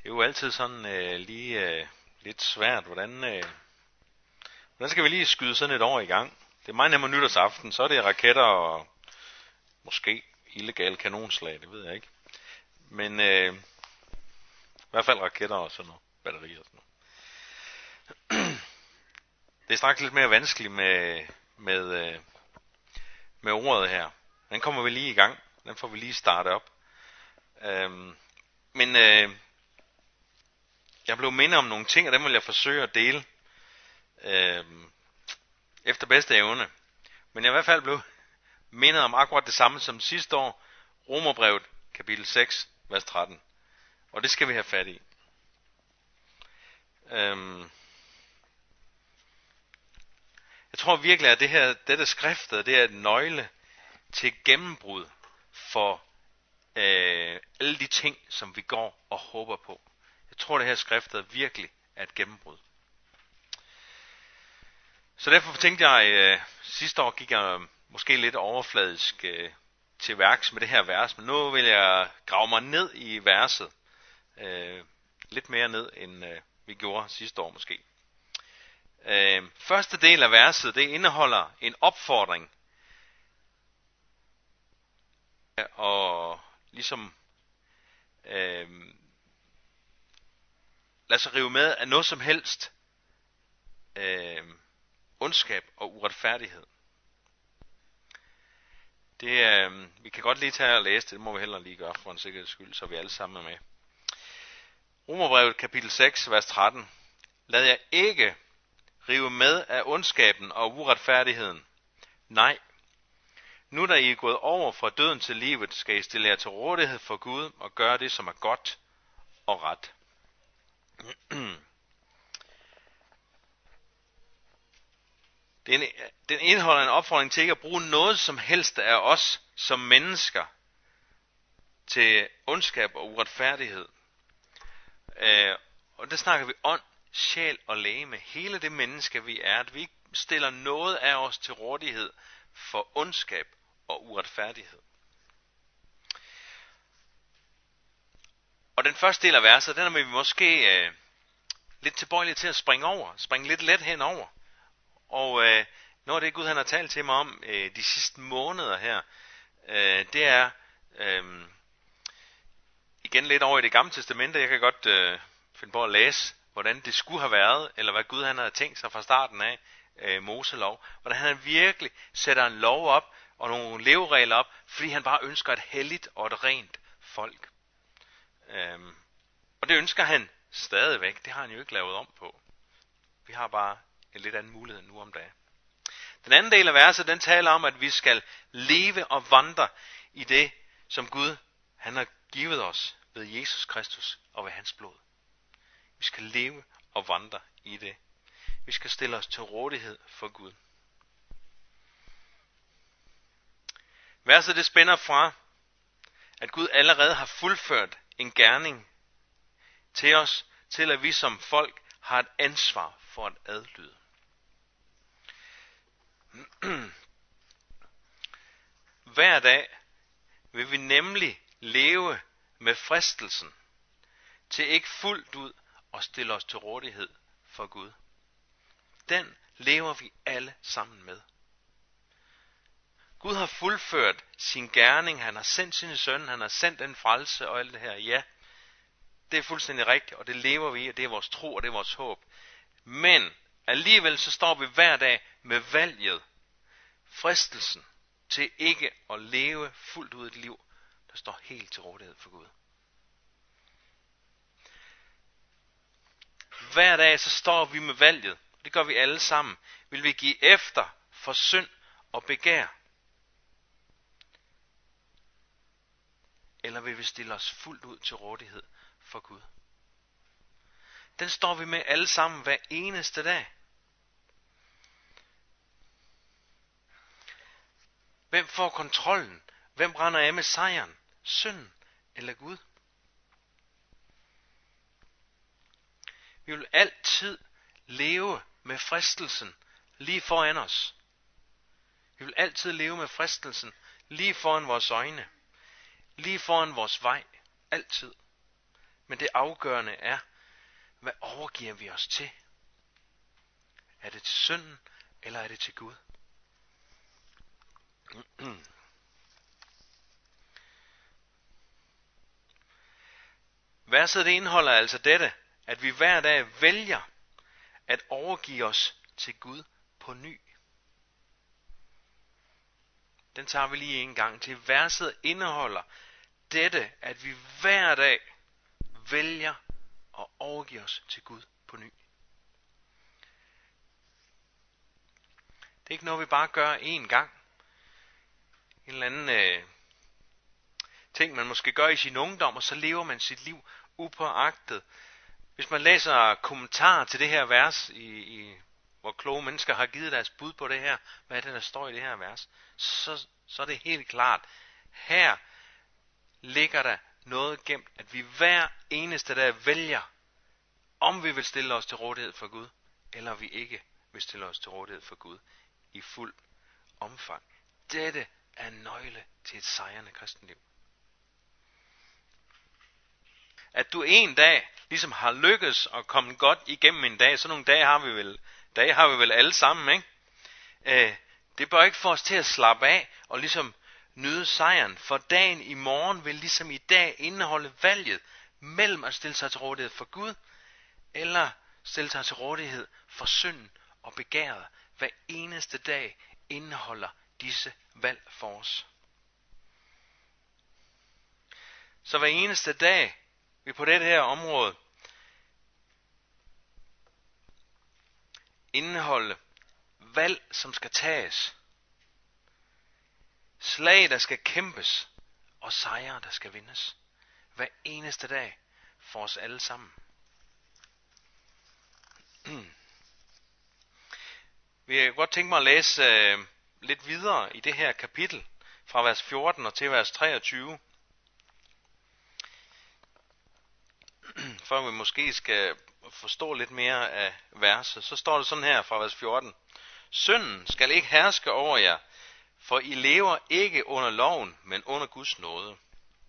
Det er jo altid sådan lidt svært, hvordan skal vi lige skyde sådan et år i gang? Det er meget nemmere nytårsaften, så er det raketter og måske illegale kanonslag, det ved jeg ikke. Men i hvert fald raketter og sådan noget, batterier og sådan noget. Det er straks lidt mere vanskeligt med ordet her. Den kommer vi lige i gang, den får vi lige startet op. Men jeg blev mindet om nogle ting, og dem vil jeg forsøge at dele efter bedste evne. Men jeg i hvert fald blev mindet om akkurat det samme som sidste år. Romerbrevet, kapitel 6, vers 13. Og det skal vi have fat i. Jeg tror virkelig, at dette skriftet, det er et nøgle til gennembrud for alle de ting, som vi går og håber på. Jeg tror, det her skriftet virkelig er et gennembrud. Så derfor tænkte jeg, sidste år gik jeg måske lidt overfladisk til værks med det her vers, men nu vil jeg grave mig ned i verset. Lidt mere ned, end vi gjorde sidste år måske. Første del af verset, det indeholder en opfordring. Og ligesom lad sig rive med af noget som helst ondskab og uretfærdighed. Vi kan godt lige tage og læse det må vi hellere lige gøre for en sikkerheds skyld, så vi alle sammen er med. Romerbrevet kapitel 6, vers 13. Lad jer ikke rive med af ondskaben og uretfærdigheden. Nej, nu da I er gået over fra døden til livet, skal I stille jer til rådighed for Gud og gøre det, som er godt og ret. Den indeholder en opfordring til ikke at bruge noget som helst af os som mennesker til ondskab og uretfærdighed. Og der snakker vi ånd, sjæl og legeme. Hele det menneske vi er, at vi ikke stiller noget af os til rådighed for ondskab og uretfærdighed. Og den første del af verset, den er vi måske lidt tilbøjelige til at springe lidt let henover. Og noget af det Gud han har talt til mig om de sidste måneder her, det er igen lidt over i det gamle testamente. Jeg kan godt finde på at læse, hvordan det skulle have været, eller hvad Gud han havde tænkt sig fra starten af Moselov. Hvordan han virkelig sætter en lov op, og nogle leveregler op, fordi han bare ønsker et helligt og et rent folk. Og det ønsker han stadigvæk. Det har han jo ikke lavet om på. Vi har bare en lidt anden mulighed nu om dagen. Den anden del af verset, den taler om, at vi skal leve og vandre i det, som Gud han har givet os ved Jesus Kristus og ved hans blod. Vi skal leve og vandre i det. Vi skal stille os til rådighed for Gud. Verset det spænder fra, at Gud allerede har fuldført en gerning til os, til at vi som folk har et ansvar for at adlyde. Hver dag vil vi nemlig leve med fristelsen til ikke fuldt ud at stille os til rådighed for Gud. Den lever vi alle sammen med. Gud har fuldført sin gerning, han har sendt sin søn, han har sendt en frelse og alt det her. Ja, det er fuldstændig rigtigt, og det lever vi i, og det er vores tro, og det er vores håb. Men alligevel så står vi hver dag med valget, fristelsen til ikke at leve fuldt ud et liv, der står helt til rådighed for Gud. Hver dag så står vi med valget, det gør vi alle sammen. Vil vi give efter for synd og begær? Eller vil vi stille os fuldt ud til rådighed for Gud? Den står vi med alle sammen hver eneste dag. Hvem får kontrollen? Hvem brænder af med sejren? Synden eller Gud? Vi vil altid leve med fristelsen lige foran os. Vi vil altid leve med fristelsen lige foran vores øjne. Lige foran vores vej. Altid. Men det afgørende er, hvad overgiver vi os til? Er det til synden, eller er det til Gud? Verset det indeholder altså dette, at vi hver dag vælger at overgive os til Gud på ny. Den tager vi lige en gang til. Verset indeholder dette, at vi hver dag vælger at overgive os til Gud på ny. Det er ikke noget, vi bare gør én gang. En eller anden ting, man måske gør i sin ungdom, og så lever man sit liv upåagtet. Hvis man læser kommentarer til det her vers, hvor kloge mennesker har givet deres bud på det her, hvad er det, der står i det her vers, så er det helt klart. Her ligger der noget gemt, at vi hver eneste dag vælger, om vi vil stille os til rådighed for Gud, eller vi ikke vil stille os til rådighed for Gud i fuld omfang. Dette er nøgle til et sejrende kristenliv. At du en dag ligesom har lykkes og kommet godt igennem en dag, så nogle dage har vi vel alle sammen, ikke? Det bør ikke få os til at slappe af og ligesom nyde sejren, for dagen i morgen vil ligesom i dag indeholde valget mellem at stille sig til rådighed for Gud, eller stille sig til rådighed for synden og begæret. Hver eneste dag indeholder disse valg for os. Så hver eneste dag vi på dette her område indeholde valg, som skal tages. Slag, der skal kæmpes, og sejre, der skal vindes. Hver eneste dag for os alle sammen. Vi kan godt tænke mig at læse lidt videre i det her kapitel, fra vers 14 og til vers 23. Før vi måske skal forstå lidt mere af verset, så står det sådan her fra vers 14. Synden skal ikke herske over jer, for I lever ikke under loven, men under Guds nåde.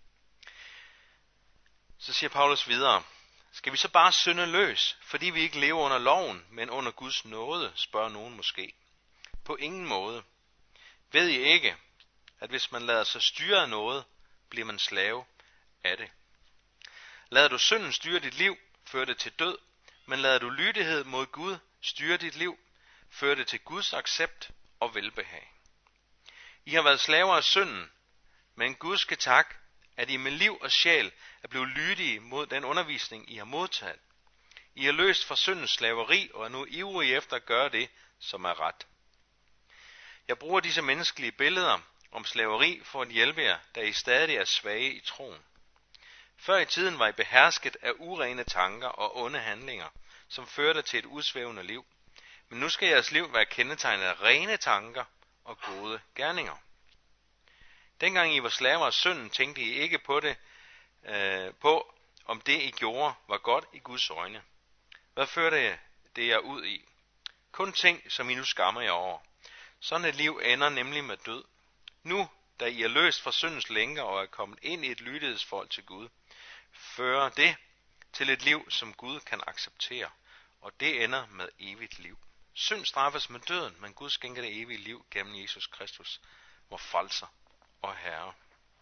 Så siger Paulus videre, skal vi så bare synde løs, fordi vi ikke lever under loven, men under Guds nåde, spørger nogen måske. På ingen måde. Ved I ikke, at hvis man lader sig styre af noget, bliver man slave af det. Lader du synden styre dit liv, fører det til død, men lader du lydighed mod Gud styre dit liv, fører det til Guds accept og velbehag. I har været slaver af synden, men Gud skal tak, at I med liv og sjæl er blevet lydige mod den undervisning, I har modtaget. I er løst fra syndens slaveri og er nu ivrige efter at gøre det, som er ret. Jeg bruger disse menneskelige billeder om slaveri for at hjælpe jer, da I stadig er svage i troen. Før i tiden var I behersket af urene tanker og onde handlinger, som førte til et udsvævende liv. Men nu skal jeres liv være kendetegnet af rene tanker og gode gerninger. Dengang I var slaver af synden, tænkte I ikke på, om det I gjorde var godt i Guds øjne. Hvad førte det jer ud i? Kun ting, som I nu skammer jer over. Sådan et liv ender nemlig med død. Nu, da I er løst fra syndens lænker og er kommet ind i et lydighedsforhold til Gud, fører det til et liv, som Gud kan acceptere, og det ender med evigt liv. Synd straffes med døden, men Gud skænker det evige liv gennem Jesus Kristus, vor frelser og Herre.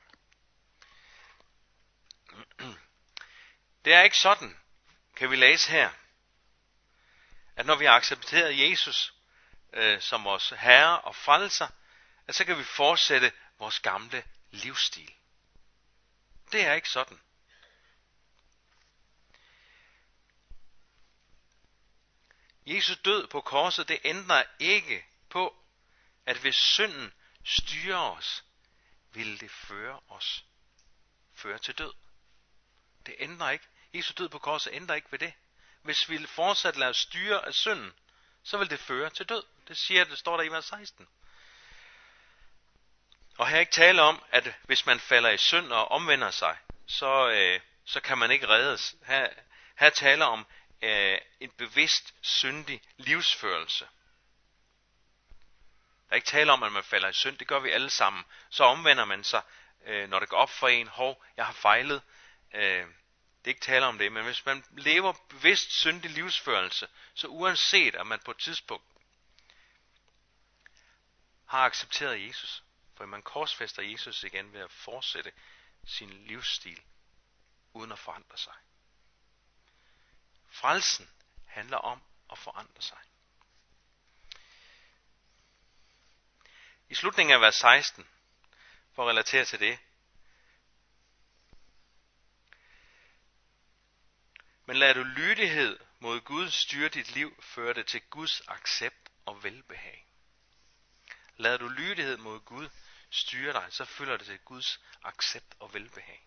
Det er ikke sådan, kan vi læse her, at når vi har accepteret Jesus som vores Herre og frelser, at så kan vi fortsætte vores gamle livsstil. Det er ikke sådan. Jesus død på korset, det ændrer ikke på, at hvis synden styrer os, vil det føre til død. Det ændrer ikke. Jesus død på korset ændrer ikke ved det. Hvis vi fortsat lader os styre af synden, så vil det føre til død. Det står der i vers 16. Og her er ikke tale om, at hvis man falder i synd og omvender sig, så kan man ikke reddes. Her taler om en bevidst syndig livsførelse. Der er ikke tale om, at man falder i synd. Det gør vi alle sammen. Så omvender man sig, når det går op for en. Jeg har fejlet. Det er ikke tale om det, men hvis man lever bevidst syndig livsførelse, så uanset at man på et tidspunkt har accepteret Jesus, for man korsfæster Jesus igen ved at fortsætte sin livsstil, uden at forandre sig. Frelsen handler om at forandre sig. I slutningen af vers 16, for at relatere til det, men lad du lydighed mod Gud styre dit liv, føre det til Guds accept og velbehag. Lad du lydighed mod Gud styre dig, så følger det til Guds accept og velbehag.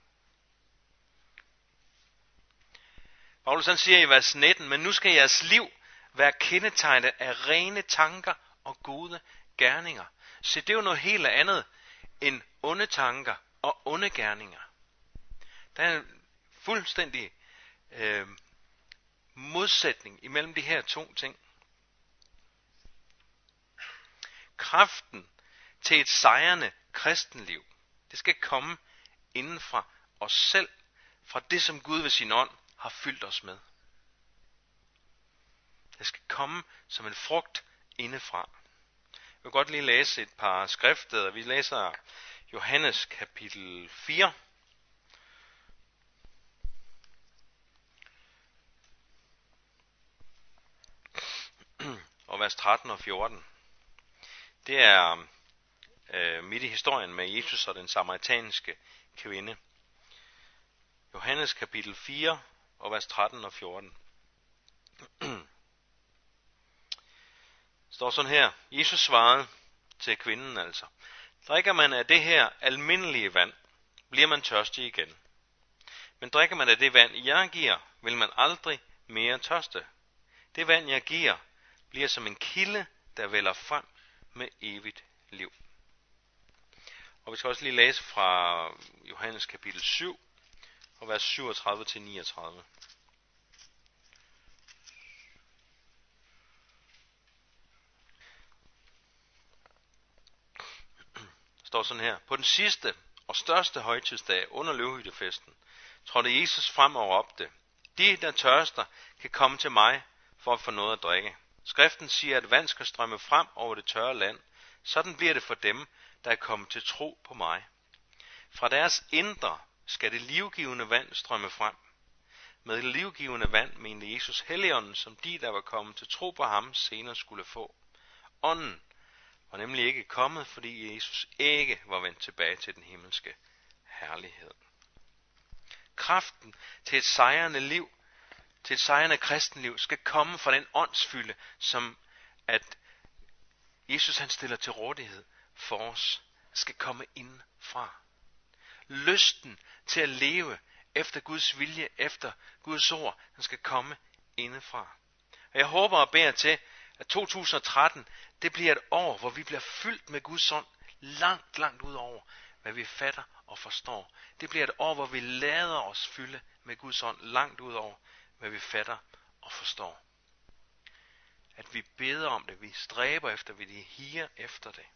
Paulus han siger i vers 19, men nu skal jeres liv være kendetegnet af rene tanker og gode gerninger. Så det er jo noget helt andet end onde tanker og onde gerninger. Der er en fuldstændig modsætning imellem de her to ting. Kraften til et sejrende kristenliv, det skal komme inden fra os selv, fra det som Gud ved sin ånd har fyldt os med. Det skal komme som en frugt indefra. Jeg vil godt lige læse et par skriftsteder. Vi læser Johannes kapitel 4. Og vers 13 og 14. Det er midt i historien med Jesus og den samaritanske kvinde. Johannes kapitel 4 og vers 13 og 14. Står sådan her. Jesus svarede til kvinden altså. Drikker man af det her almindelige vand, bliver man tørstig igen. Men drikker man af det vand, jeg giver, vil man aldrig mere tørste. Det vand, jeg giver, bliver som en kilde, der vælder frem med evigt liv. Og vi skal også lige læse fra Johannes kapitel 7, og vers 37 til 39. Står sådan her. På den sidste og største højtidsdag under løvhyttefesten, trådte Jesus frem og råbte, de, der tørster, kan komme til mig for at få noget at drikke. Skriften siger, at vand skal strømme frem over det tørre land. Sådan bliver det for dem, der er kommet til tro på mig. Fra deres indre skal det livgivende vand strømme frem. Med det livgivende vand mente Jesus Helligånden, som de, der var kommet til tro på ham, senere skulle få. Ånden var nemlig ikke kommet, fordi Jesus ikke var vendt tilbage til den himmelske herlighed. Kraften til et sejrende liv, til et sejrende kristenliv, skal komme fra den åndsfylde, som at Jesus han stiller til rådighed for os, skal komme indfra. Lysten til at leve efter Guds vilje, efter Guds ord, den skal komme indefra. Og jeg håber og beder til, at 2013, det bliver et år, hvor vi bliver fyldt med Guds ånd, langt, langt ud over, hvad vi fatter og forstår. Det bliver et år, hvor vi lader os fylde med Guds ånd, langt ud over, hvad vi fatter og forstår. At vi beder om det, vi stræber efter, vi higer efter det.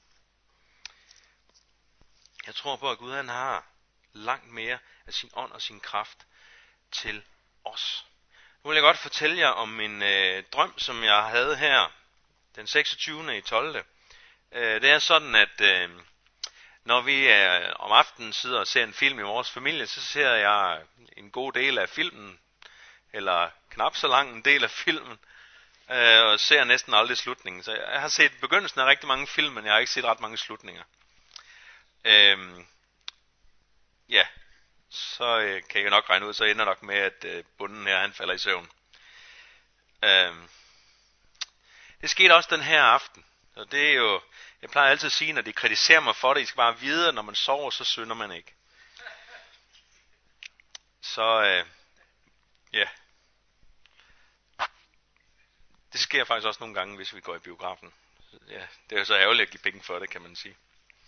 Jeg tror på, at Gud han har langt mere af sin ånd og sin kraft til os. Nu vil jeg godt fortælle jer om min drøm, som jeg havde her den 26. i 12. Det er sådan, at når vi om aftenen sidder og ser en film i vores familie, så ser jeg en god del af filmen, eller knap så lang en del af filmen, og ser næsten aldrig slutningen. Så jeg har set begyndelsen af rigtig mange film, men jeg har ikke set ret mange slutninger. Ja, så kan jeg nok regne ud, så ender nok med, at bunden her, han falder i søvn. Det skete også den her aften. Og det er jo, jeg plejer altid at sige, når de kritiserer mig for det, I skal bare vide, at når man sover, så synder man ikke. Så ja. Det sker faktisk også nogle gange, hvis vi går i biografen. Ja, det er jo så ærgerligt at give penge for det, kan man sige.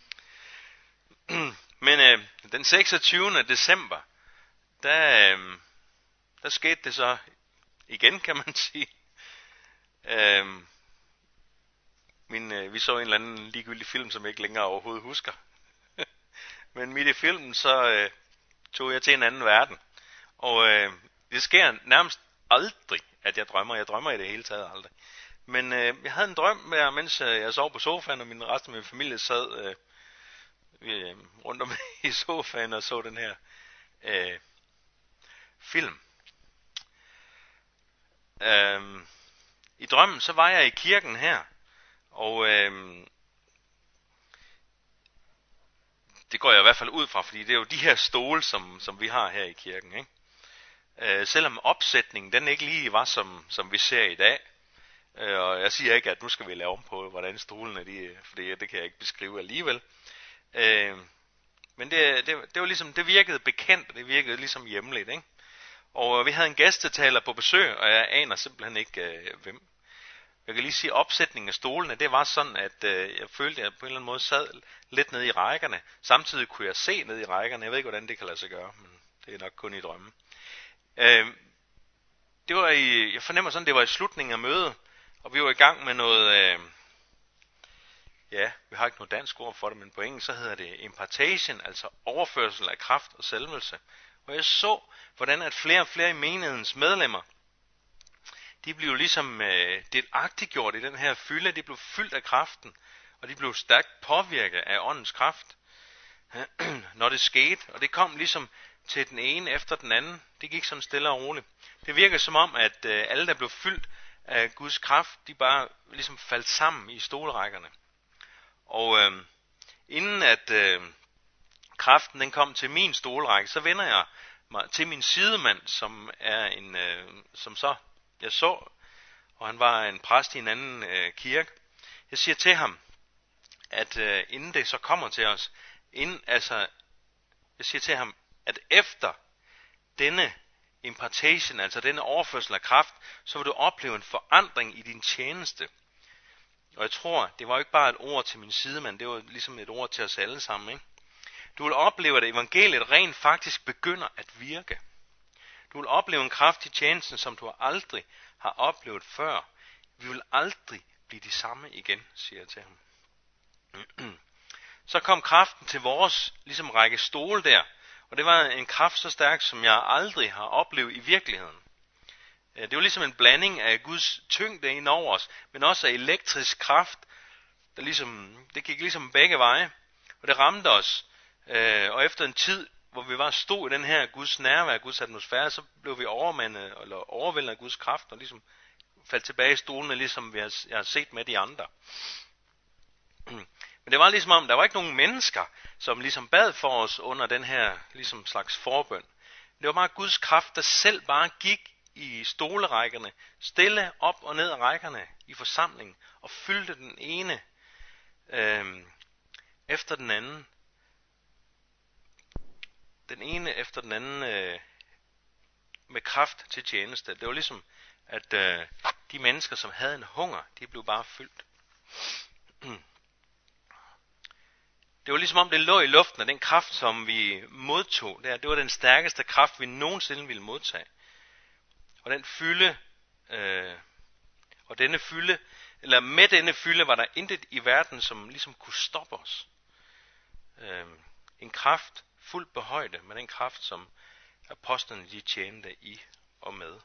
Men den 26. december, der skete det så igen, kan man sige. Vi så en eller anden ligegyldig film, som jeg ikke længere overhovedet husker. Men midt i filmen, så tog jeg til en anden verden. Og Det sker nærmest aldrig, at jeg drømmer. Jeg drømmer i det hele taget aldrig. Men jeg havde en drøm, mens jeg sov på sofaen, og resten af min familie sad rundt om i sofaen og så den her film. I drømmen, så var jeg i kirken her, og det går jeg i hvert fald ud fra, fordi det er jo de her stole, som vi har her i kirken, ikke? Selvom opsætningen, den ikke lige var, som vi ser i dag, og jeg siger ikke, at nu skal vi lave om på, hvordan stolene de, for det kan jeg ikke beskrive alligevel. Men det var ligesom, det virkede bekendt, det virkede ligesom hjemligt, ikke? Og vi havde en gæstetaler på besøg, og jeg aner simpelthen ikke hvem. Jeg kan lige sige, at opsætningen af stolene, det var sådan, at jeg følte, at jeg på en eller anden måde sad lidt nede i rækkerne. Samtidig kunne jeg se ned i rækkerne. Jeg ved ikke, hvordan det kan lade sig gøre, men det er nok kun i drømmen. Jeg fornemmer sådan, det var i slutningen af mødet, og vi var i gang med noget, vi har ikke noget dansk ord for det, men på engelsk så hedder det impartation, altså overførsel af kraft og salvelse. Og jeg så, hvordan at flere og flere i menighedens medlemmer, de blev ligesom delagtiggjort i den her fylde, de blev fyldt af kraften, og de blev stærkt påvirket af åndens kraft, når det skete. Og det kom ligesom til den ene efter den anden. Det gik sådan stille og roligt. Det virkede som om, at alle, der blev fyldt af Guds kraft, de bare ligesom faldt sammen i stolrækkerne. Og inden at kraften den kom til min stolrække, så vender jeg mig til min sidemand, som er jeg så, og han var en præst i en anden kirke. Jeg siger til ham, at inden det så kommer til os, jeg siger til ham, at efter denne impartation, altså denne overførsel af kraft, så vil du opleve en forandring i din tjeneste. Og jeg tror, det var jo ikke bare et ord til min sidemand, det var ligesom et ord til os alle sammen, ikke? Du vil opleve, at evangeliet rent faktisk begynder at virke. Du vil opleve en kraft i tjenesten, som du aldrig har oplevet før. Vi vil aldrig blive de samme igen, siger jeg til ham. Så kom kraften til vores ligesom række stole der, og det var en kraft så stærk, som jeg aldrig har oplevet i virkeligheden. Det var ligesom en blanding af Guds tyngde ind over os, men også af elektrisk kraft, det gik ligesom begge veje, og det ramte os. Og efter en tid, hvor vi stod i den her Guds nærvær, Guds atmosfære, så blev vi overvældet af Guds kraft, og ligesom faldt tilbage i stolene, ligesom jeg har set med de andre. Men det var ligesom om, der var ikke nogen mennesker, som ligesom bad for os under den her ligesom slags forbøn. Det var bare Guds kraft, der selv bare gik i stolerækkerne, stille op og ned af rækkerne i forsamlingen, og fyldte den ene efter den anden. Den ene efter den anden med kraft til tjeneste. Det var ligesom, at de mennesker, som havde en hunger, de blev bare fyldt. Det var ligesom om, det lå i luften, og den kraft, som vi modtog, det var den stærkeste kraft, vi nogensinde ville modtage. Og den fylde, med denne fylde, var der intet i verden, som ligesom kunne stoppe os. En kraft fuldt på højde med den kraft, som apostlene de tjente i og med.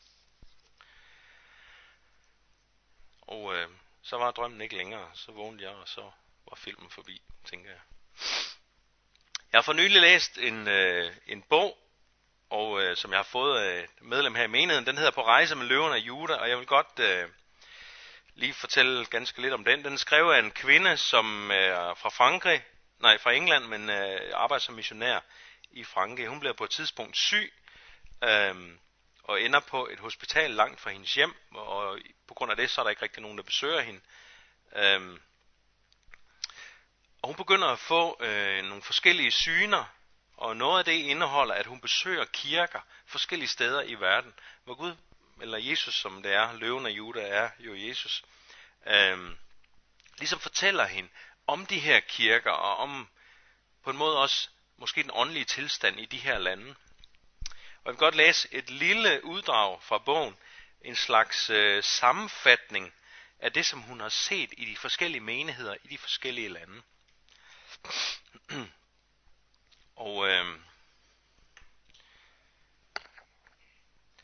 Og så var drømmen ikke længere, så vågnede jeg, og så var filmen forbi, tænker jeg. Jeg har for nylig læst en bog, og som jeg har fået af et medlem her i menigheden. Den hedder På rejse med løverne af Juda, og jeg vil godt lige fortælle ganske lidt om den. Den er skrevet af en kvinde, som er fra England, men arbejder som missionær i Frankrig. Hun bliver på et tidspunkt syg, og ender på et hospital langt fra hendes hjem, og på grund af det, så er der ikke rigtig nogen, der besøger hende. Og hun begynder at få nogle forskellige syner, og noget af det indeholder, at hun besøger kirker forskellige steder i verden, hvor Gud, eller Jesus som det er, løven af Juda er jo Jesus, ligesom fortæller hende om de her kirker, og om på en måde også måske den åndelige tilstand i de her lande. Og jeg vil godt læse et lille uddrag fra bogen, en slags sammenfatning af det, som hun har set i de forskellige menigheder i de forskellige lande. Og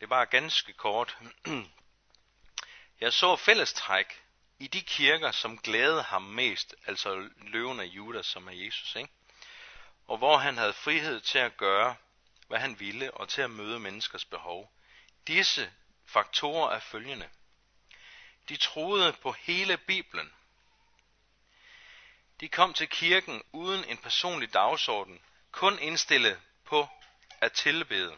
Det er bare ganske kort. Jeg så fællestræk i de kirker, som glædede ham mest, altså løven af Judas, som er Jesus, ikke? Og hvor han havde frihed til at gøre, hvad han ville, og til at møde menneskers behov. Disse faktorer er følgende. De troede på hele Bibelen. De kom til kirken uden en personlig dagsorden, kun indstillet på at tilbede.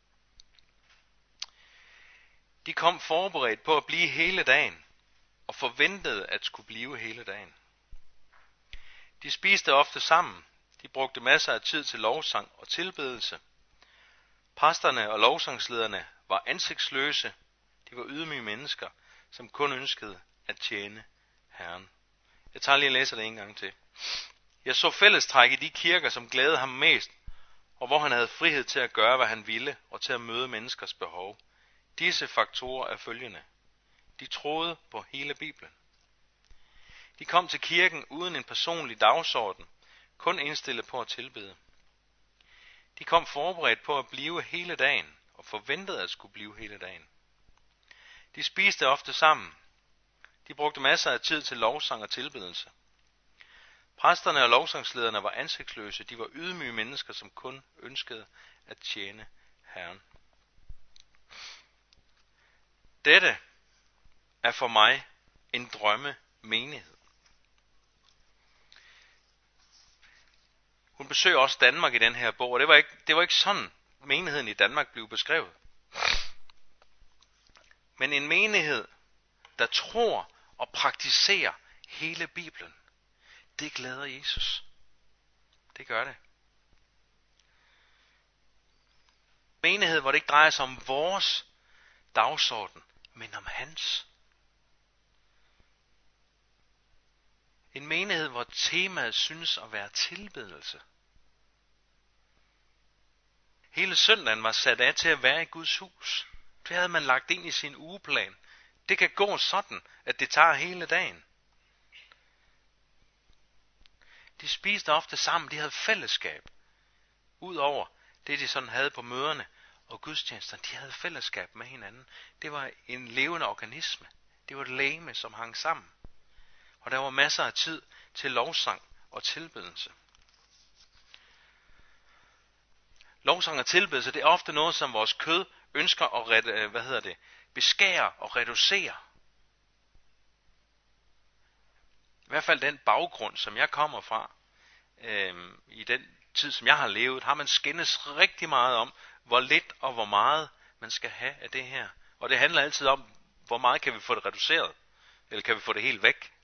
De kom forberedt på at blive hele dagen, og forventede at skulle blive hele dagen. De spiste ofte sammen. De brugte masser af tid til lovsang og tilbedelse. Præsterne og lovsangslederne var ansigtsløse. De var ydmyge mennesker, som kun ønskede at tjene Herren. Jeg tager lige og læser det en gang til. Jeg så fællestræk i de kirker, som glædede ham mest, og hvor han havde frihed til at gøre, hvad han ville, og til at møde menneskers behov. Disse faktorer er følgende. De troede på hele Bibelen. De kom til kirken uden en personlig dagsorden, kun indstillet på at tilbede. De kom forberedt på at blive hele dagen, og forventede at skulle blive hele dagen. De spiste ofte sammen. De brugte masser af tid til lovsang og tilbedelse. Præsterne og lovsangslederne var ansigtsløse. De var ydmyge mennesker, som kun ønskede at tjene Herren. Dette er for mig en drømmemenighed. Hun besøger også Danmark i den her bog, og det var ikke sådan menigheden i Danmark blev beskrevet. Men en menighed, der tror og praktiserer hele Bibelen, det glæder Jesus. Det gør det. Menighed, hvor det ikke drejer sig om vores dagsorden, men om hans. En menighed, hvor temaet synes at være tilbedelse. Hele søndagen var sat af til at være i Guds hus. Det havde man lagt ind i sin ugeplan. Det kan gå sådan, at det tager hele dagen. De spiste ofte sammen, de havde fællesskab. Udover det, de sådan havde på møderne og gudstjenesterne, de havde fællesskab med hinanden. Det var en levende organisme. Det var et legeme, som hang sammen. Og der var masser af tid til lovsang og tilbedelse. Lovsang og tilbedelse, det er ofte noget, som vores kød ønsker at beskære og reducere. I hvert fald den baggrund, som jeg kommer fra, i den tid, som jeg har levet, har man skændes rigtig meget om, hvor lidt og hvor meget man skal have af det her. Og det handler altid om, hvor meget kan vi få det reduceret, eller kan vi få det helt væk.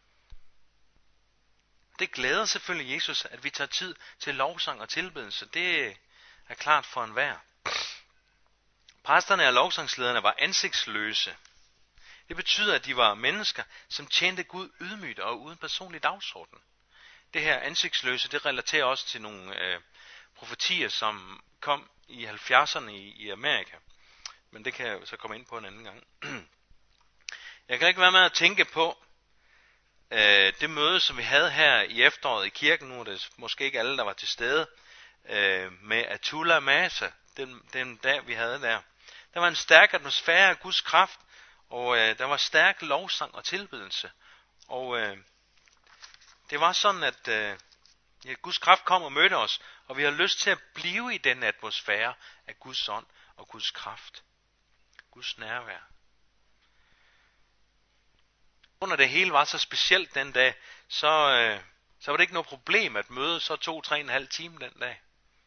Det glæder selvfølgelig Jesus, at vi tager tid til lovsang og tilbedelse. Det er klart for enhver. Præsterne og lovsangslederne var ansigtsløse. Det betyder, at de var mennesker, som tjente Gud ydmygt og uden personlig dagsorden. Det her ansigtsløse, det relaterer også til nogle profetier, som kom i 70'erne i Amerika. Men det kan jeg så komme ind på en anden gang. Jeg kan ikke være med at tænke på det møde, som vi havde her i efteråret i kirken. Nu er det måske ikke alle, der var til stede. Med Atula Masa, den dag vi havde der. Der var en stærk atmosfære af Guds kraft, og der var stærk lovsang og tilbedelse. Og det var sådan, at Guds kraft kom og mødte os, og vi har lyst til at blive i den atmosfære af Guds ånd og Guds kraft. Guds nærvær. Under det hele var så specielt den dag, så var det ikke noget problem at møde så 2-3,5 timer den dag.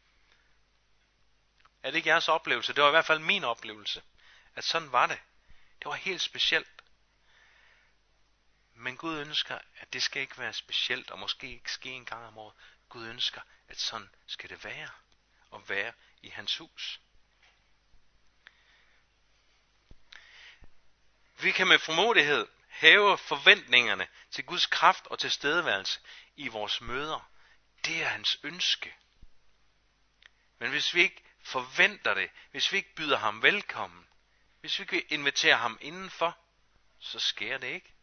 Er det ikke jeres oplevelse? Det var i hvert fald min oplevelse, at sådan var det. Det var helt specielt. Men Gud ønsker, at det skal ikke være specielt, og måske ikke ske en gang om året. Gud ønsker, at sådan skal det være, og være i hans hus. Vi kan med formodighed hæve forventningerne til Guds kraft og tilstedeværelse i vores møder. Det er hans ønske. Men hvis vi ikke forventer det, hvis vi ikke byder ham velkommen, hvis vi ikke inviterer ham indenfor, så sker det ikke.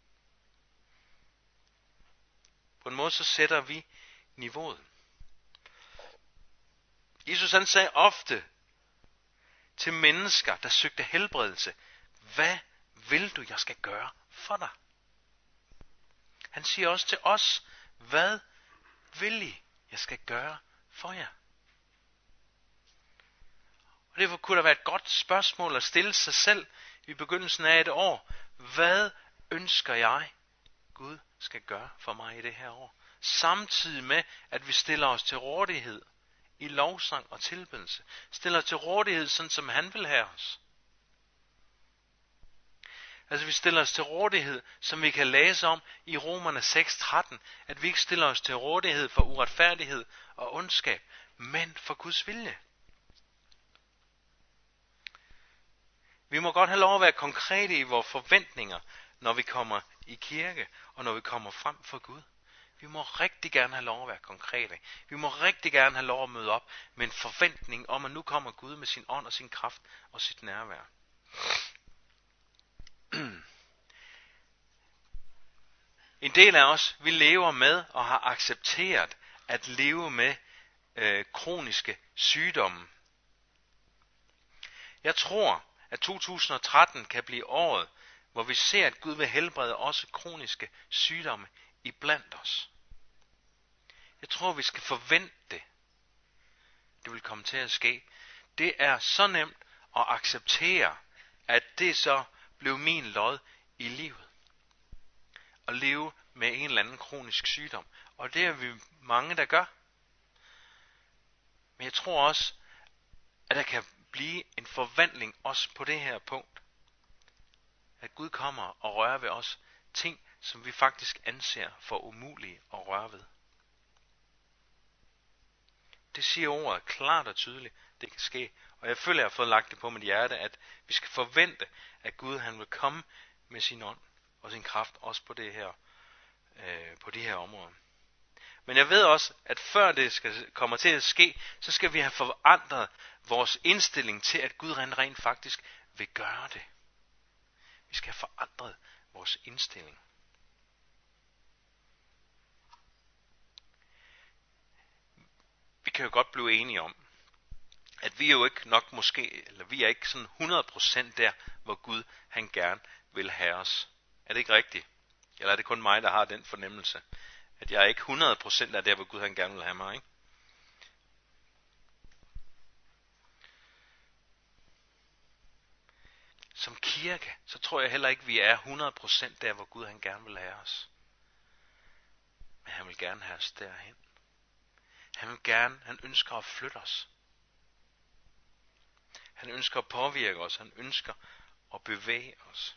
På en måde så sætter vi niveauet. Jesus han sagde ofte til mennesker, der søgte helbredelse: hvad vil du, jeg skal gøre for dig? Han siger også til os: hvad vil I, jeg skal gøre for jer? Og derfor kunne der være et godt spørgsmål at stille sig selv i begyndelsen af et år: hvad ønsker jeg, Gud skal gøre for mig i det her år? Samtidig med, at vi stiller os til rådighed i lovsang og tilbedelse. Stiller til rådighed, sådan som han vil have os. Altså vi stiller os til rådighed, som vi kan læse om i Romerne 6:13, at vi ikke stiller os til rådighed for uretfærdighed og ondskab, men for Guds vilje. Vi må godt have lov at være konkrete i vores forventninger, når vi kommer i kirke, og når vi kommer frem for Gud. Vi må rigtig gerne have lov at være konkrete. Vi må rigtig gerne have lov at møde op med en forventning om, at nu kommer Gud med sin ånd og sin kraft og sit nærvær. En del af os, vi lever med og har accepteret at leve med kroniske sygdomme. Jeg tror, at 2013 kan blive året, hvor vi ser, at Gud vil helbrede også kroniske sygdomme iblandt os. Jeg tror, vi skal forvente det. Det vil komme til at ske. Det er så nemt at acceptere, at det så blev min lod i livet. At leve med en eller anden kronisk sygdom. Og det er vi mange, der gør. Men jeg tror også, at der kan blive en forvandling også på det her punkt. At Gud kommer og rører ved os ting, som vi faktisk anser for umulige at røre ved. Det siger ordet klart og tydeligt, det kan ske. Og jeg føler, at jeg har fået lagt det på mit hjerte, at vi skal forvente, at Gud han vil komme med sin ånd og sin kraft også på det her, på de her områder. Men jeg ved også, at før det kommer til at ske, så skal vi have forandret vores indstilling til, at Gud rent faktisk vil gøre det. Vi skal have forandret vores indstilling. Vi kan jo godt blive enige om, at vi jo ikke nok måske, eller vi er ikke sådan 100% der, hvor Gud han gerne vil have os. Er det ikke rigtigt? Eller er det kun mig, der har den fornemmelse, at jeg er ikke 100% af der, hvor Gud han gerne vil have mig, ikke? Som kirke, så tror jeg heller ikke, vi er 100% der, hvor Gud han gerne vil have os. Men han vil gerne have os derhen. Han ønsker at flytte os. Han ønsker at påvirke os. Han ønsker at bevæge os.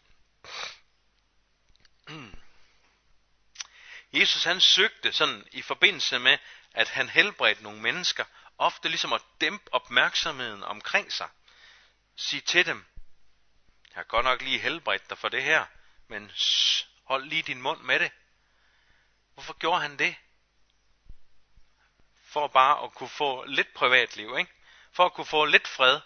Jesus han søgte sådan i forbindelse med, at han helbredte nogle mennesker, ofte ligesom at dæmpe opmærksomheden omkring sig. Sig til dem: jeg har godt nok lige helbredt dig for det her, men hold lige din mund med det. Hvorfor gjorde han det? For bare at kunne få lidt privatliv, ikke? For at kunne få lidt fred.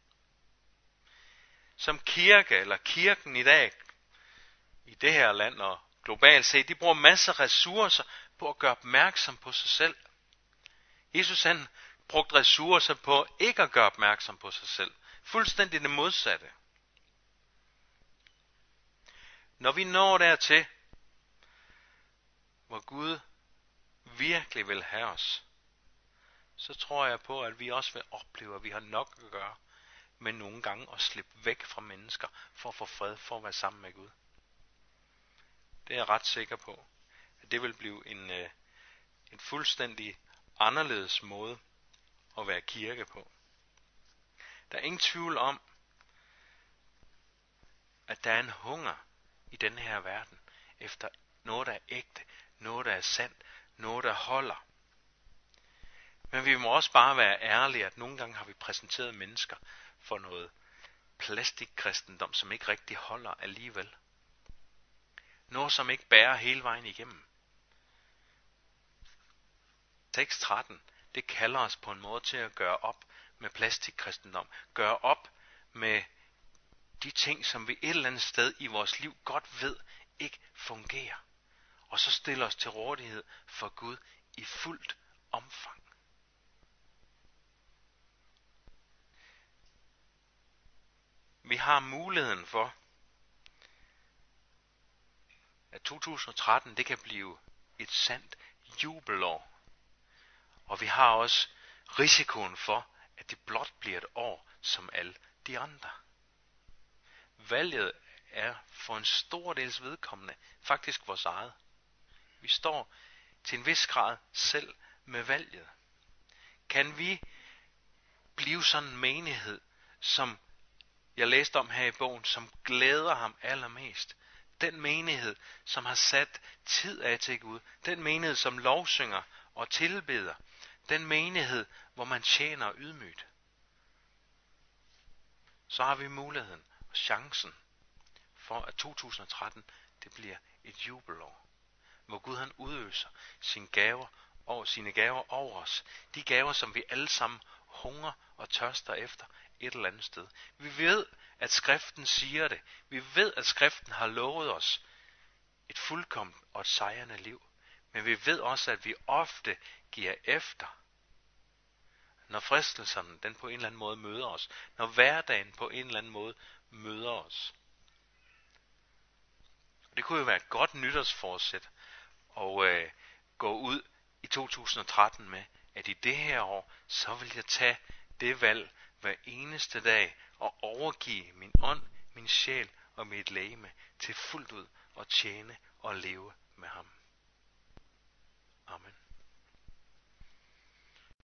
Som kirke, eller kirken i dag, i det her land og globalt set, de bruger masser af ressourcer på at gøre opmærksom på sig selv. Jesus han brugte ressourcer på ikke at gøre opmærksom på sig selv. Fuldstændig det modsatte. Når vi når dertil, hvor Gud virkelig vil have os, så tror jeg på, at vi også vil opleve, at vi har nok at gøre med nogle gange at slippe væk fra mennesker for at få fred, for at være sammen med Gud. Det er jeg ret sikker på, at det vil blive en fuldstændig anderledes måde at være kirke på. Der er ingen tvivl om, at der er en hunger i denne her verden efter noget, der er ægte, noget, der er sandt, noget, der holder. Men vi må også bare være ærlige, at nogle gange har vi præsenteret mennesker for noget plastikkristendom, som ikke rigtig holder alligevel. Noget, som ikke bærer hele vejen igennem. Tekst 13, det kalder os på en måde til at gøre op med plastikkristendom. Gøre op med de ting, som vi et eller andet sted i vores liv godt ved ikke fungerer. Og så stille os til rådighed for Gud i fuldt omfang. har muligheden for, at 2013 det kan blive et sandt jubelår. Og vi har også risikoen for, at det blot bliver et år som alle de andre. Valget er for en stor dels vedkommende faktisk vores eget. Vi står til en vis grad selv med valget. Kan vi blive sådan en menighed, som jeg læste om her i bogen, som glæder ham allermest? Den menighed, som har sat tid af til Gud. Den menighed, som lovsynger og tilbeder. Den menighed, hvor man tjener ydmygt. Så har vi muligheden og chancen for, at 2013 det bliver et jubelår. Hvor Gud han udøser sine gaver over os. De gaver, som vi alle sammen hungrer og tørster efter et eller andet sted. Vi ved, at skriften siger det. Vi ved, at skriften har lovet os et fuldkomment og et sejrende liv. Men vi ved også, at vi ofte giver efter, når fristelserne den på en eller anden måde møder os. Når hverdagen på en eller anden måde møder os. Og det kunne jo være et godt nytårsforsæt at gå ud i 2013 med, at i det her år, så vil jeg tage det valg hver eneste dag og overgive min ånd, min sjæl og mit legeme til fuldt ud at tjene og leve med ham. Amen.